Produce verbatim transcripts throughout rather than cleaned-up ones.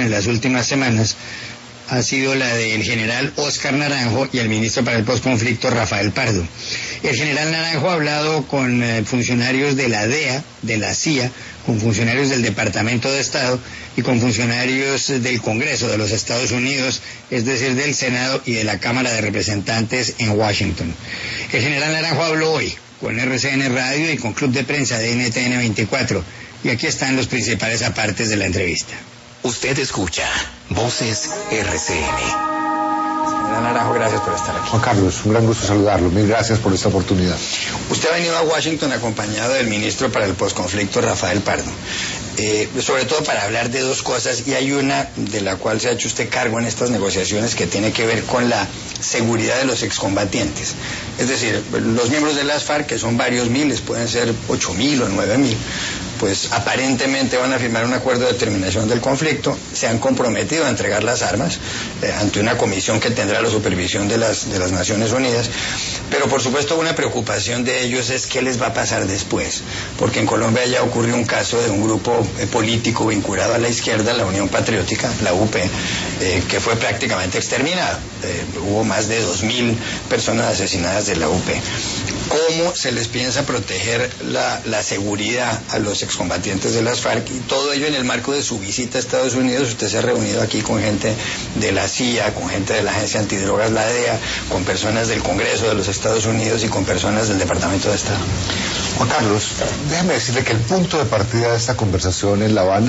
en las últimas semanas ha sido la del general Óscar Naranjo y el ministro para el posconflicto Rafael Pardo. El general Naranjo ha hablado con eh, funcionarios de la D E A, de la C I A, con funcionarios del Departamento de Estado y con funcionarios del Congreso de los Estados Unidos, es decir, del Senado y de la Cámara de Representantes en Washington. El general Naranjo habló hoy con R C N Radio y con Club de Prensa de N T N veinticuatro, y aquí están los principales apartes de la entrevista. Usted escucha Voces R C N. Señor Naranjo, gracias por estar aquí. Juan Carlos, un gran gusto saludarlo. Mil gracias por esta oportunidad. Usted ha venido a Washington acompañado del ministro para el posconflicto, Rafael Pardo, eh, sobre todo para hablar de dos cosas, y hay una de la cual se ha hecho usted cargo en estas negociaciones que tiene que ver con la seguridad de los excombatientes. Es decir, los miembros de las FARC, que son varios miles, pueden ser ocho mil o nueve mil, pues aparentemente van a firmar un acuerdo de terminación del conflicto, se han comprometido a entregar las armas eh, ante una comisión que tendrá la supervisión de las, de las Naciones Unidas, pero por supuesto una preocupación de ellos es qué les va a pasar después, porque en Colombia ya ocurrió un caso de un grupo eh, político vinculado a la izquierda, la Unión Patriótica, la U P, eh, que fue prácticamente exterminado. Eh, hubo más de dos mil personas asesinadas de la U P. ¿Cómo se les piensa proteger la, la seguridad a los excombatientes de las FARC? Y todo ello en el marco de su visita a Estados Unidos. Usted se ha reunido aquí con gente de la C I A, con gente de la Agencia Antidrogas, la D E A, con personas del Congreso de los Estados Unidos y con personas del Departamento de Estado. Juan Carlos, déjame decirle que el punto de partida de esta conversación en La Habana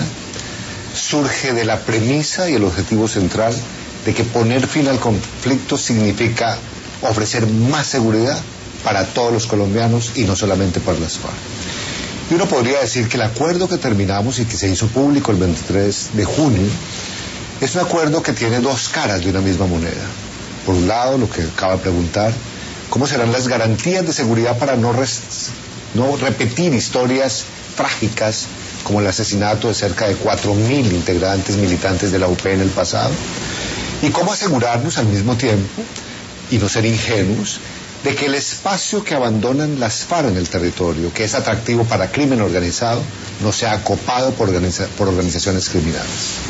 surge de la premisa y el objetivo central de que poner fin al conflicto significa ofrecer más seguridad para todos los colombianos y no solamente para las FARC. Y uno podría decir que el acuerdo que terminamos y que se hizo público el veintitrés de junio es un acuerdo que tiene dos caras de una misma moneda. Por un lado, lo que acaba de preguntar, ¿cómo serán las garantías de seguridad para no, res, no repetir historias trágicas como el asesinato de cerca de cuatro mil integrantes militantes de la U P en el pasado? ¿Y cómo asegurarnos al mismo tiempo, y no ser ingenuos, de que el espacio que abandonan las FARC en el territorio, que es atractivo para crimen organizado, no sea acopado por, organiza por organizaciones criminales?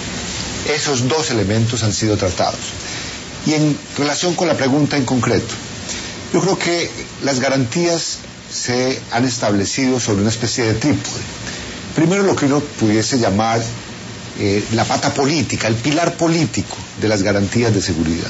Esos dos elementos han sido tratados. Y en relación con la pregunta en concreto, yo creo que las garantías se han establecido sobre una especie de trípode. Primero, lo que uno pudiese llamar eh, la pata política, el pilar político de las garantías de seguridad,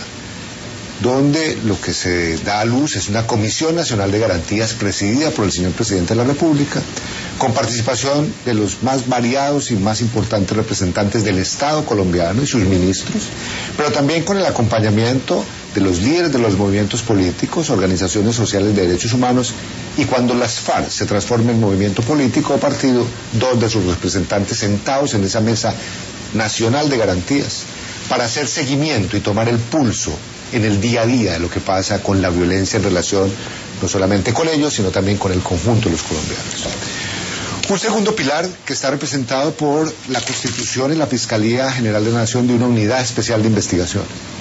donde lo que se da a luz es una Comisión Nacional de Garantías presidida por el señor Presidente de la República, con participación de los más variados y más importantes representantes del Estado colombiano y sus ministros, pero también con el acompañamiento de los líderes de los movimientos políticos, organizaciones sociales de derechos humanos, y cuando las FARC se transformen en movimiento político o partido, dos de sus representantes sentados en esa mesa nacional de garantías para hacer seguimiento y tomar el pulso en el día a día de lo que pasa con la violencia en relación no solamente con ellos, sino también con el conjunto de los colombianos. Un segundo pilar que está representado por la Constitución y la Fiscalía General de la Nación de una unidad especial de investigación,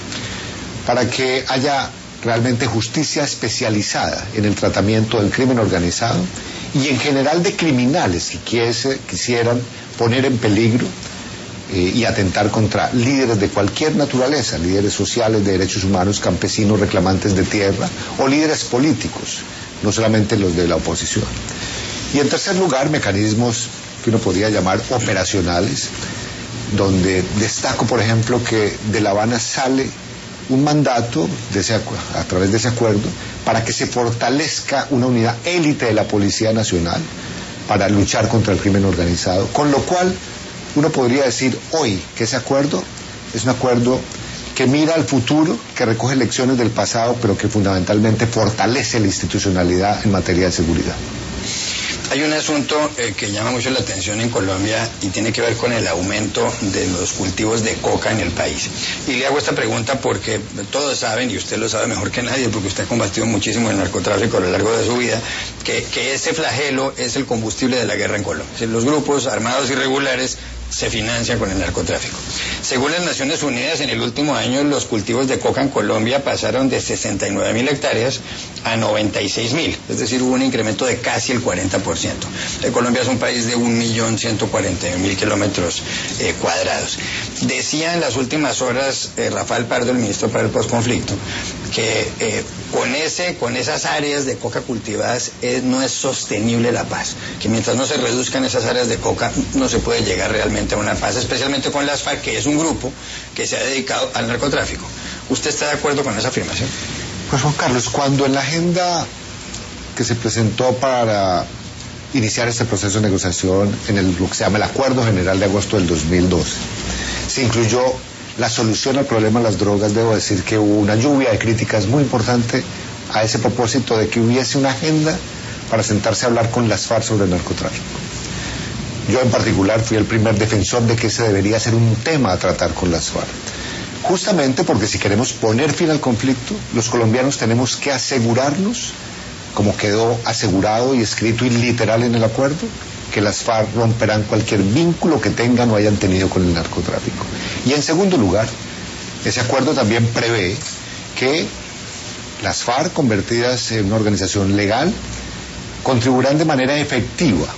para que haya realmente justicia especializada en el tratamiento del crimen organizado y en general de criminales que quisiese, quisieran poner en peligro Eh, y atentar contra líderes de cualquier naturaleza, líderes sociales, de derechos humanos, campesinos, reclamantes de tierra, o líderes políticos, no solamente los de la oposición. Y en tercer lugar, mecanismos que uno podría llamar operacionales, donde destaco, por ejemplo, que de La Habana sale un mandato de ese, a través de ese acuerdo para que se fortalezca una unidad élite de la Policía Nacional para luchar contra el crimen organizado, con lo cual uno podría decir hoy que ese acuerdo es un acuerdo que mira al futuro, que recoge lecciones del pasado, pero que fundamentalmente fortalece la institucionalidad en materia de seguridad. Hay un asunto eh, que llama mucho la atención en Colombia y tiene que ver con el aumento de los cultivos de coca en el país. Y le hago esta pregunta porque todos saben, y usted lo sabe mejor que nadie, porque usted ha combatido muchísimo el narcotráfico a lo largo de su vida, que, que ese flagelo es el combustible de la guerra en Colombia. Es decir, los grupos armados irregulares se financian con el narcotráfico. Según las Naciones Unidas, en el último año los cultivos de coca en Colombia pasaron de sesenta y nueve mil hectáreas a noventa y seis mil, es decir, hubo un incremento de casi el cuarenta por ciento. Eh, Colombia es un país de un millón ciento cuarenta y un mil kilómetros eh, cuadrados. Decía en las últimas horas eh, Rafael Pardo, el ministro para el posconflicto, que eh, con ese, con esas áreas de coca cultivadas eh, no es sostenible la paz, que mientras no se reduzcan esas áreas de coca no se puede llegar realmente a una paz, especialmente con las FARC, que es un grupo que se ha dedicado al narcotráfico. ¿Usted está de acuerdo con esa afirmación? Pues Juan Carlos, cuando en la agenda que se presentó para iniciar este proceso de negociación en el, lo que se llama el Acuerdo General de agosto del dos mil doce, se incluyó la solución al problema de las drogas, debo decir que hubo una lluvia de críticas muy importante a ese propósito de que hubiese una agenda para sentarse a hablar con las FARC sobre el narcotráfico. Yo en particular fui el primer defensor de que ese debería ser un tema a tratar con las FARC. Justamente porque si queremos poner fin al conflicto, los colombianos tenemos que asegurarnos, como quedó asegurado y escrito y literal en el acuerdo, que las FARC romperán cualquier vínculo que tengan o hayan tenido con el narcotráfico. Y en segundo lugar, ese acuerdo también prevé que las FARC, convertidas en una organización legal, contribuirán de manera efectiva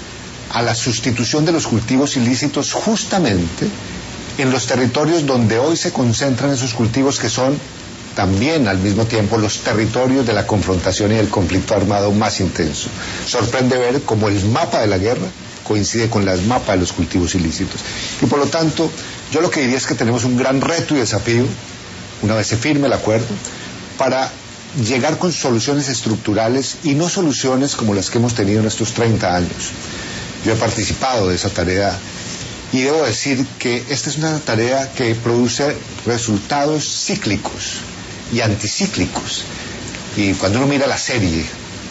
a la sustitución de los cultivos ilícitos justamente en los territorios donde hoy se concentran esos cultivos, que son también al mismo tiempo los territorios de la confrontación y del conflicto armado más intenso. Sorprende ver cómo el mapa de la guerra coincide con el mapa de los cultivos ilícitos. Y por lo tanto, yo lo que diría es que tenemos un gran reto y desafío, una vez se firme el acuerdo, para llegar con soluciones estructurales y no soluciones como las que hemos tenido en estos treinta años. Yo he participado de esa tarea y debo decir que esta es una tarea que produce resultados cíclicos y anticíclicos. Y cuando uno mira la serie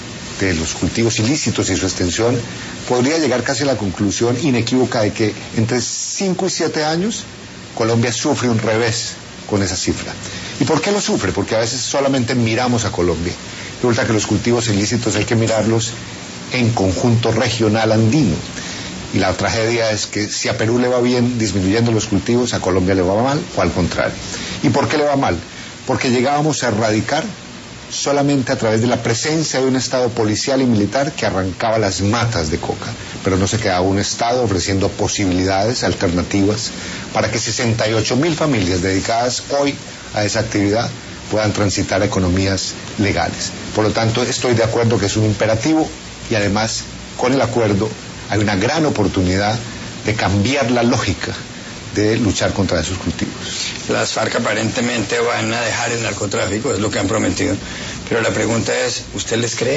de los cultivos ilícitos y su extensión, podría llegar casi a la conclusión inequívoca de que entre cinco y siete años Colombia sufre un revés con esa cifra. ¿Y por qué lo sufre? Porque a veces solamente miramos a Colombia. Resulta que los cultivos ilícitos hay que mirarlos en conjunto regional andino. Y la tragedia es que si a Perú le va bien disminuyendo los cultivos, a Colombia le va mal, o al contrario. ¿Y por qué le va mal? Porque llegábamos a erradicar solamente a través de la presencia de un Estado policial y militar que arrancaba las matas de coca, pero no se quedaba un Estado ofreciendo posibilidades alternativas para que sesenta y ocho mil familias dedicadas hoy a esa actividad puedan transitar a economías legales. Por lo tanto, estoy de acuerdo que es un imperativo y además con el acuerdo hay una gran oportunidad de cambiar la lógica de luchar contra esos cultivos. Las FARC aparentemente van a dejar el narcotráfico, es lo que han prometido, pero la pregunta es, ¿usted les cree?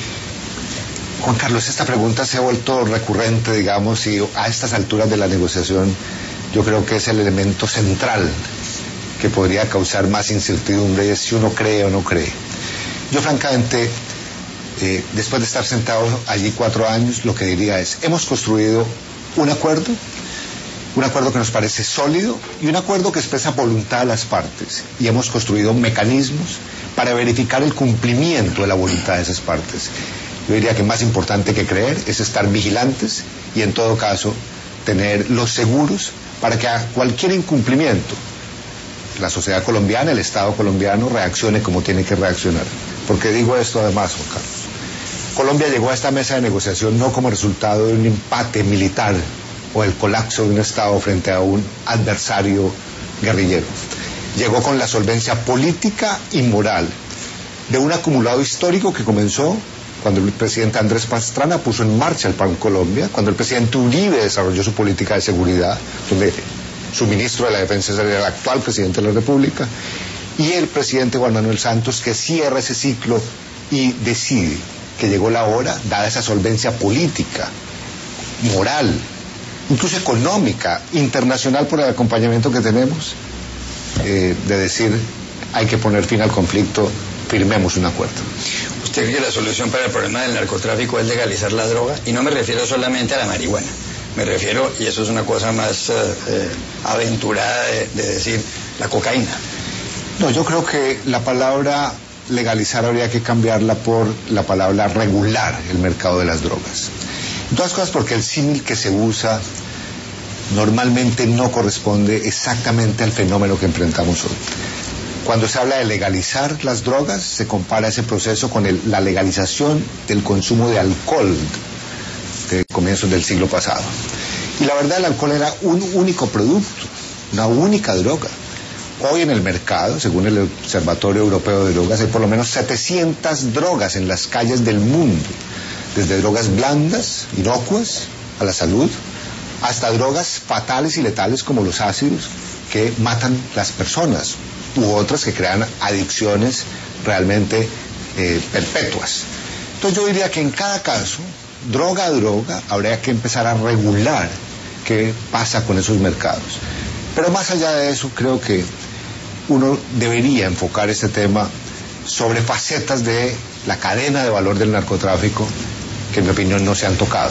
Juan Carlos, esta pregunta se ha vuelto recurrente, digamos, y a estas alturas de la negociación yo creo que es el elemento central que podría causar más incertidumbre, es si uno cree o no cree. Yo francamente, eh, después de estar sentado allí cuatro años, lo que diría es, hemos construido un acuerdo, un acuerdo que nos parece sólido y un acuerdo que expresa voluntad de las partes, y hemos construido mecanismos para verificar el cumplimiento de la voluntad de esas partes. Yo diría que más importante que creer es estar vigilantes y en todo caso tener los seguros para que a cualquier incumplimiento la sociedad colombiana, el Estado colombiano reaccione como tiene que reaccionar. Porque digo esto además, Juan Carlos, Colombia llegó a esta mesa de negociación no como resultado de un empate militar o el colapso de un Estado frente a un adversario guerrillero. Llegó con la solvencia política y moral de un acumulado histórico que comenzó cuando el presidente Andrés Pastrana puso en marcha el Plan Colombia, cuando el presidente Uribe desarrolló su política de seguridad, donde su ministro de la Defensa era el actual presidente de la República, y el presidente Juan Manuel Santos, que cierra ese ciclo y decide que llegó la hora, dada esa solvencia política, moral, incluso económica, internacional por el acompañamiento que tenemos, eh, de decir, hay que poner fin al conflicto, firmemos un acuerdo. ¿Usted cree que la solución para el problema del narcotráfico es legalizar la droga? Y no me refiero solamente a la marihuana, me refiero, y eso es una cosa más eh, eh, aventurada de, de decir, la cocaína. No, yo creo que la palabra legalizar habría que cambiarla por la palabra regular el mercado de las drogas. En todas cosas porque el símil que se usa normalmente no corresponde exactamente al fenómeno que enfrentamos hoy. Cuando se habla de legalizar las drogas, se compara ese proceso con el, la legalización del consumo de alcohol de comienzos del siglo pasado. Y la verdad, el alcohol era un único producto, una única droga. Hoy en el mercado, según el Observatorio Europeo de Drogas, hay por lo menos setecientas drogas en las calles del mundo, desde drogas blandas, inocuas, a la salud, hasta drogas fatales y letales como los ácidos, que matan las personas, u otras que crean adicciones realmente eh, perpetuas. Entonces yo diría que en cada caso, droga a droga, habría que empezar a regular qué pasa con esos mercados. Pero más allá de eso, creo que uno debería enfocar este tema sobre facetas de la cadena de valor del narcotráfico que en mi opinión no se han tocado.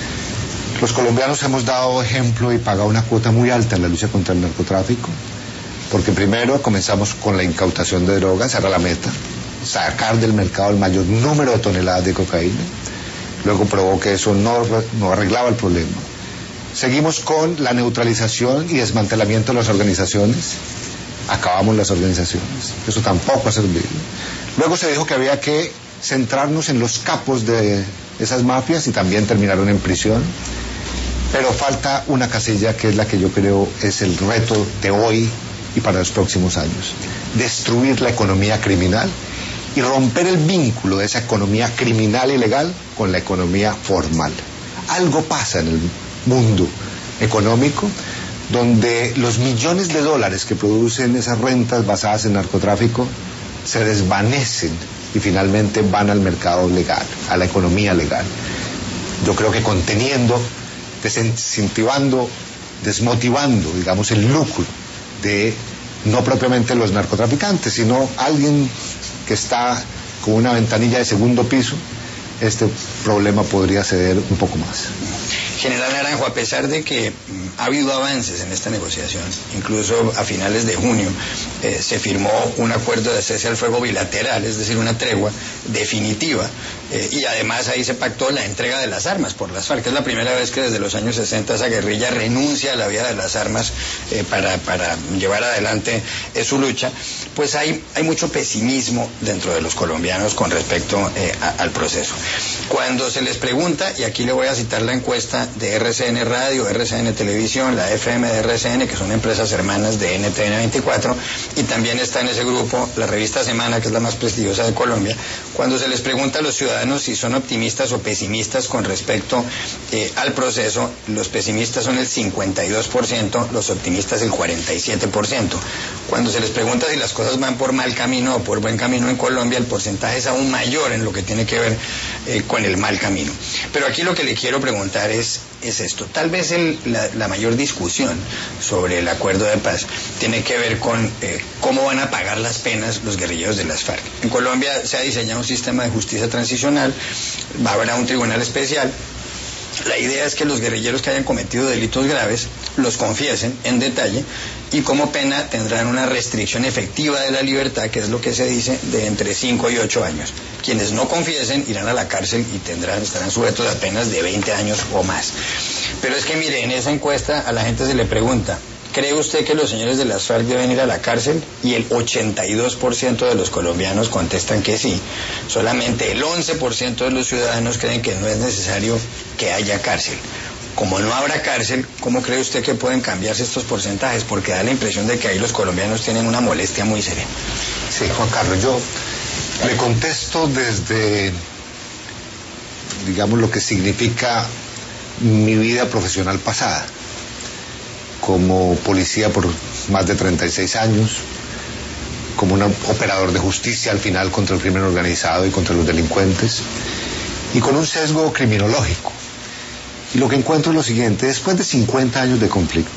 Los colombianos hemos dado ejemplo y pagado una cuota muy alta en la lucha contra el narcotráfico, porque primero comenzamos con la incautación de drogas, esa era la meta, sacar del mercado el mayor número de toneladas de cocaína. Luego probó que eso no, no arreglaba el problema. Seguimos con la neutralización y desmantelamiento de las organizaciones. Acabamos las organizaciones. Eso tampoco ha servido. Luego se dijo que había que centrarnos en los capos de esas mafias y también terminaron en prisión. Pero falta una casilla que es la que yo creo es el reto de hoy y para los próximos años. Destruir la economía criminal y romper el vínculo de esa economía criminal y legal con la economía formal. Algo pasa en el mundo económico donde los millones de dólares que producen esas rentas basadas en narcotráfico se desvanecen y finalmente van al mercado legal, a la economía legal. Yo creo que conteniendo, desincentivando, desmotivando, digamos, el lucro de no propiamente los narcotraficantes, sino alguien que está con una ventanilla de segundo piso, este problema podría ceder un poco más. General Naranjo, a pesar de que ha habido avances en esta negociación, incluso a finales de junio eh, se firmó un acuerdo de cese al fuego bilateral, es decir, una tregua definitiva, eh, y además ahí se pactó la entrega de las armas por las FARC, que es la primera vez que desde los años sesenta esa guerrilla renuncia a la vía de las armas eh, para, para llevar adelante eh, su lucha. Pues hay, hay mucho pesimismo dentro de los colombianos con respecto eh, a, al proceso. Cuando se les pregunta, y aquí le voy a citar la encuesta de R C N Radio, R C N Televisión, la F M de R C N, que son empresas hermanas de N T N veinticuatro, y también está en ese grupo la revista Semana, que es la más prestigiosa de Colombia. Cuando se les pregunta a los ciudadanos si son optimistas o pesimistas con respecto eh, al proceso, los pesimistas son el cincuenta y dos por ciento, los optimistas el cuarenta y siete por ciento. Cuando se les pregunta si las cosas van por mal camino o por buen camino en Colombia, el porcentaje es aún mayor en lo que tiene que ver eh, con el mal camino. Pero aquí lo que le quiero preguntar es, es esto. Tal vez el, la, la mayor discusión sobre el acuerdo de paz tiene que ver con eh, cómo van a pagar las penas los guerrilleros de las FARC. En Colombia se ha diseñado un sistema de justicia transicional, va a haber un tribunal especial. La idea es que los guerrilleros que hayan cometido delitos graves los confiesen en detalle y como pena tendrán una restricción efectiva de la libertad, que es lo que se dice, de entre cinco y ocho años. Quienes no confiesen irán a la cárcel y tendrán, estarán sujetos a penas de veinte años o más. Pero es que mire, en esa encuesta a la gente se le pregunta, ¿cree usted que los señores de las FARC deben ir a la cárcel? Y el ochenta y dos por ciento de los colombianos contestan que sí. Solamente el once por ciento de los ciudadanos creen que no es necesario que haya cárcel. Como no habrá cárcel, ¿cómo cree usted que pueden cambiarse estos porcentajes? Porque da la impresión de que ahí los colombianos tienen una molestia muy seria. Sí, Juan Carlos, yo le contesto desde, digamos, lo que significa mi vida profesional pasada. Como policía por más de treinta y seis años, como un operador de justicia al final contra el crimen organizado y contra los delincuentes, y con un sesgo criminológico. Y lo que encuentro es lo siguiente: después de cincuenta años de conflicto,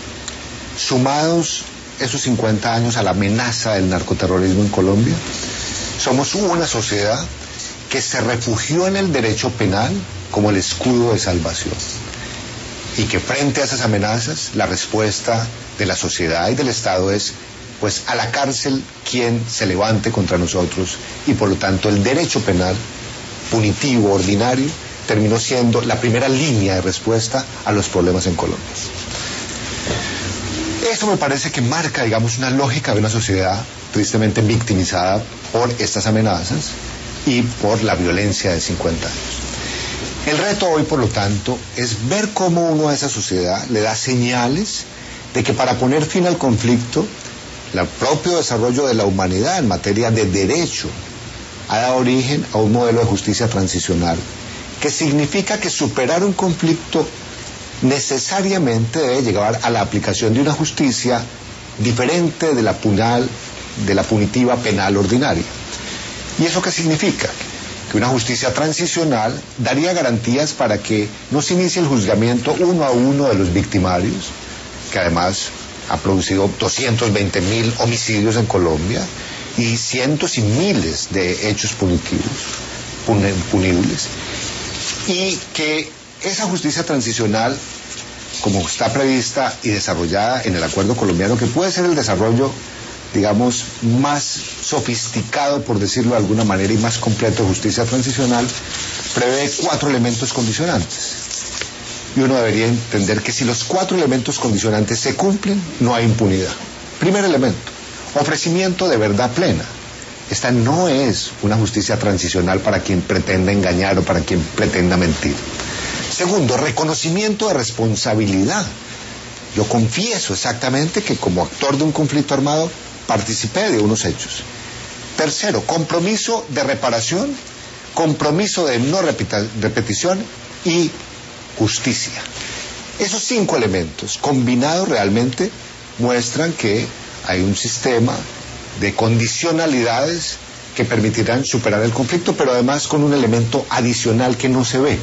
sumados esos cincuenta años a la amenaza del narcoterrorismo en Colombia, somos una sociedad que se refugió en el derecho penal como el escudo de salvación. Y que frente a esas amenazas, la respuesta de la sociedad y del Estado es, pues, a la cárcel quien se levante contra nosotros, y por lo tanto el derecho penal punitivo, ordinario, terminó siendo la primera línea de respuesta a los problemas en Colombia. esto me parece que marca, digamos, una lógica de una sociedad tristemente victimizada por estas amenazas y por la violencia de cincuenta años. El reto hoy, por lo tanto, es ver cómo uno a esa sociedad le da señales de que para poner fin al conflicto, el propio desarrollo de la humanidad en materia de derecho ha dado origen a un modelo de justicia transicional, que significa que superar un conflicto necesariamente debe llegar a la aplicación de una justicia diferente de la penal, de la punitiva penal ordinaria. ¿Y eso qué significa? Que una justicia transicional daría garantías para que no se inicie el juzgamiento uno a uno de los victimarios, que además ha producido doscientos veinte mil homicidios en Colombia y cientos y miles de hechos punitivos, punibles, y que esa justicia transicional, como está prevista y desarrollada en el acuerdo colombiano, que puede ser el desarrollo, digamos, más sofisticado, por decirlo de alguna manera, y más completo de justicia transicional, prevé cuatro elementos condicionantes. Y uno debería entender que si los cuatro elementos condicionantes se cumplen, no hay impunidad. Primer elemento, ofrecimiento de verdad plena. Esta no es una justicia transicional para quien pretenda engañar o para quien pretenda mentir. Segundo, reconocimiento de responsabilidad. Yo confieso exactamente que como actor de un conflicto armado participé de unos hechos. Tercero, compromiso de reparación, compromiso de no repita, repetición y justicia. Esos cinco elementos combinados realmente muestran que hay un sistema de condicionalidades que permitirán superar el conflicto, pero además con un elemento adicional que no se ve.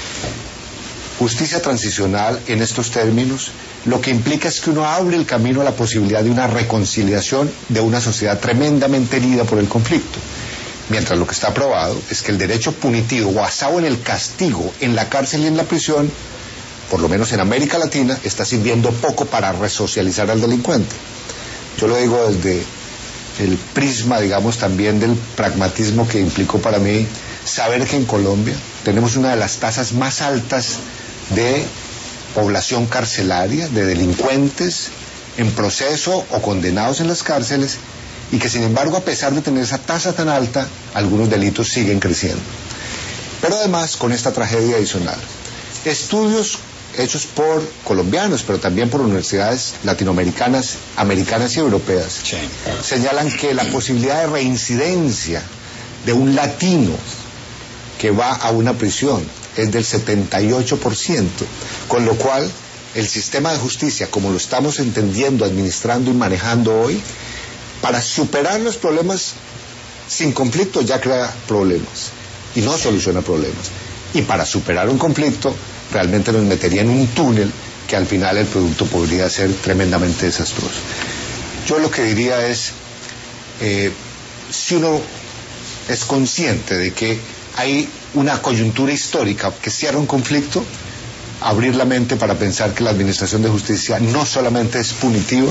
Justicia transicional en estos términos lo que implica es que uno abre el camino a la posibilidad de una reconciliación de una sociedad tremendamente herida por el conflicto, mientras lo que está probado es que el derecho punitivo basado en el castigo en la cárcel y en la prisión, por lo menos en América Latina, está sirviendo poco para resocializar al delincuente. Yo lo digo desde el prisma, digamos, también del pragmatismo que implicó para mí saber que en Colombia tenemos una de las tasas más altas de población carcelaria, de delincuentes en proceso o condenados en las cárceles, y que sin embargo, a pesar de tener esa tasa tan alta, algunos delitos siguen creciendo. Pero además, con esta tragedia adicional, estudios hechos por colombianos, pero también por universidades latinoamericanas, americanas y europeas, sí, señalan que la posibilidad de reincidencia de un latino que va a una prisión es del setenta y ocho por ciento, con lo cual el sistema de justicia, como lo estamos entendiendo, administrando y manejando hoy, para superar los problemas sin conflicto ya crea problemas y no soluciona problemas. Y para superar un conflicto realmente nos metería en un túnel que al final el producto podría ser tremendamente desastroso. Yo lo que diría es, eh, si uno es consciente de que hay una coyuntura histórica que cierra un conflicto, abrir la mente para pensar que la administración de justicia no solamente es punitiva,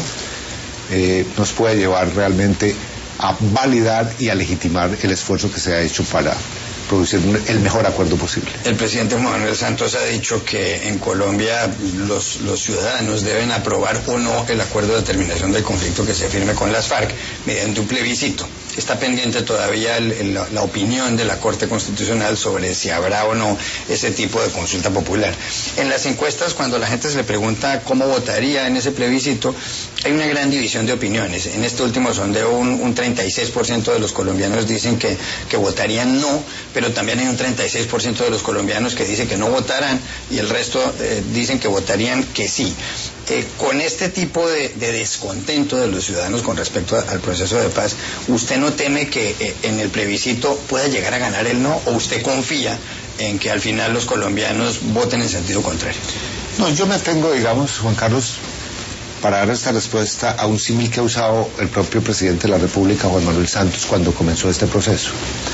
eh, nos puede llevar realmente a validar y a legitimar el esfuerzo que se ha hecho para producir el mejor acuerdo posible. El presidente Juan Manuel Santos ha dicho que en Colombia los, los ciudadanos deben aprobar o no el acuerdo de terminación del conflicto que se firme con las FARC mediante un plebiscito. Está pendiente todavía el, el, la, la opinión de la Corte Constitucional sobre si habrá o no ese tipo de consulta popular. En las encuestas, cuando la gente se le pregunta cómo votaría en ese plebiscito, hay una gran división de opiniones. En este último sondeo, un, un treinta y seis por ciento de los colombianos dicen que, que votarían no, pero también hay un treinta y seis por ciento de los colombianos que dicen que no votarán y el resto eh, dicen que votarían que sí. Eh, con este tipo de, de descontento de los ciudadanos con respecto a, al proceso de paz, ¿usted no teme que eh, en el plebiscito pueda llegar a ganar el no, o usted confía en que al final los colombianos voten en sentido contrario? No, yo me tengo, digamos, Juan Carlos, para dar esta respuesta a un símil que ha usado el propio presidente de la República, Juan Manuel Santos, cuando comenzó este proceso.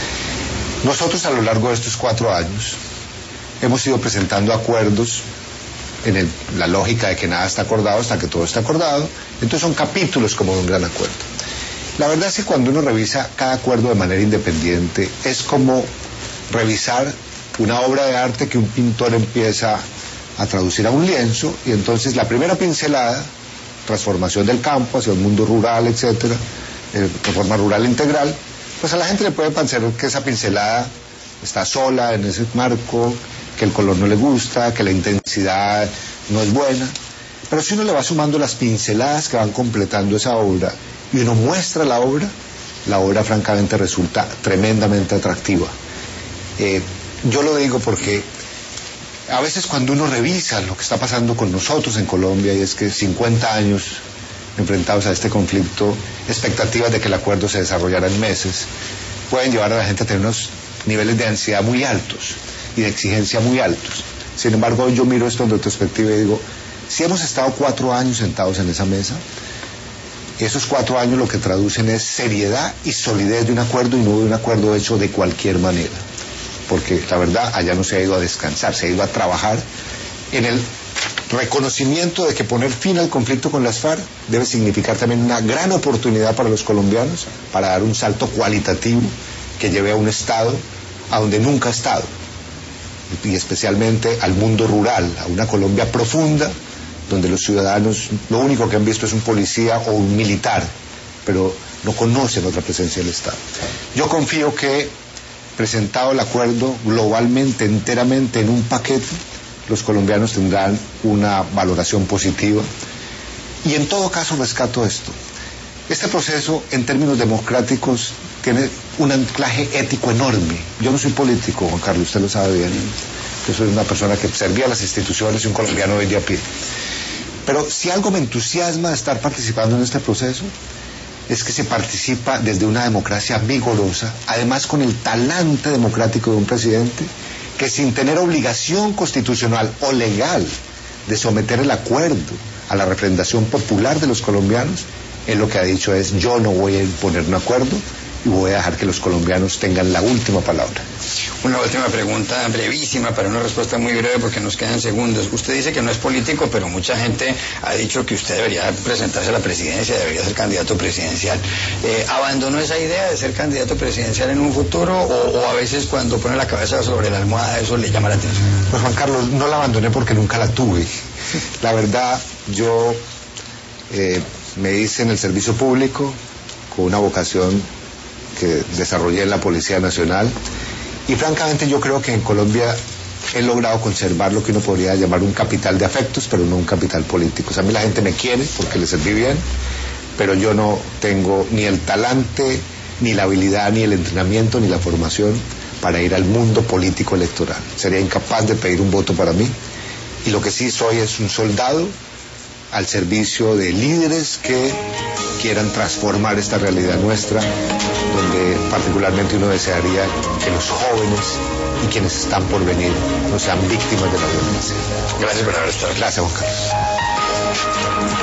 Nosotros a lo largo de estos cuatro años hemos ido presentando acuerdos en el, la lógica de que nada está acordado hasta que todo está acordado. Entonces son capítulos como de un gran acuerdo. La verdad es que cuando uno revisa cada acuerdo de manera independiente es como revisar una obra de arte que un pintor empieza a traducir a un lienzo, y entonces la primera pincelada transformación del campo hacia un mundo rural, etcétera, eh, reforma rural integral, pues a la gente le puede parecer que esa pincelada está sola en ese marco, que el color no le gusta, que la intensidad no es buena. Pero si uno le va sumando las pinceladas que van completando esa obra y uno muestra la obra, la obra francamente resulta tremendamente atractiva. Eh, yo lo digo porque a veces cuando uno revisa lo que está pasando con nosotros en Colombia, y es que cincuenta años enfrentados a este conflicto, expectativas de que el acuerdo se desarrollara en meses, pueden llevar a la gente a tener unos niveles de ansiedad muy altos y de exigencia muy altos. Sin embargo, yo miro esto en retrospectiva y digo, si hemos estado cuatro años sentados en esa mesa, esos cuatro años lo que traducen es seriedad y solidez de un acuerdo y no de un acuerdo hecho de cualquier manera. Porque la verdad, allá no se ha ido a descansar, se ha ido a trabajar en el reconocimiento de que poner fin al conflicto con las FARC debe significar también una gran oportunidad para los colombianos para dar un salto cualitativo que lleve a un Estado a donde nunca ha estado, y especialmente al mundo rural, a una Colombia profunda, donde los ciudadanos lo único que han visto es un policía o un militar, pero no conocen otra presencia del Estado. Yo confío que, presentado el acuerdo globalmente, enteramente en un paquete, los colombianos tendrán una valoración positiva. Y en todo caso rescato esto. Este proceso, en términos democráticos, tiene un anclaje ético enorme. Yo no soy político, Juan Carlos, usted lo sabe bien. Yo soy una persona que servía a las instituciones y un colombiano hoy de a pie. Pero si algo me entusiasma de estar participando en este proceso, es que se participa desde una democracia vigorosa, además con el talante democrático de un presidente que, sin tener obligación constitucional o legal de someter el acuerdo a la refrendación popular de los colombianos, él lo que ha dicho es: yo no voy a imponer un acuerdo y voy a dejar que los colombianos tengan la última palabra. Una última pregunta brevísima para una respuesta muy breve porque nos quedan segundos. Usted dice que no es político, pero mucha gente ha dicho que usted debería presentarse a la presidencia, debería ser candidato presidencial. Eh, ¿Abandonó esa idea de ser candidato presidencial en un futuro o, o a veces cuando pone la cabeza sobre la almohada eso le llama la atención? Pues Juan Carlos, no la abandoné porque nunca la tuve. La verdad, yo eh, me hice en el servicio público con una vocación que desarrollé en la Policía Nacional. Y francamente yo creo que en Colombia he logrado conservar lo que uno podría llamar un capital de afectos, pero no un capital político. O sea, a mí la gente me quiere porque le serví bien, pero yo no tengo ni el talante, ni la habilidad, ni el entrenamiento, ni la formación para ir al mundo político electoral. Sería incapaz de pedir un voto para mí. Y lo que sí soy es un soldado al servicio de líderes que quieran transformar esta realidad nuestra, donde particularmente uno desearía que los jóvenes y quienes están por venir no sean víctimas de la violencia. Gracias por haber estado. Gracias, Juan Carlos.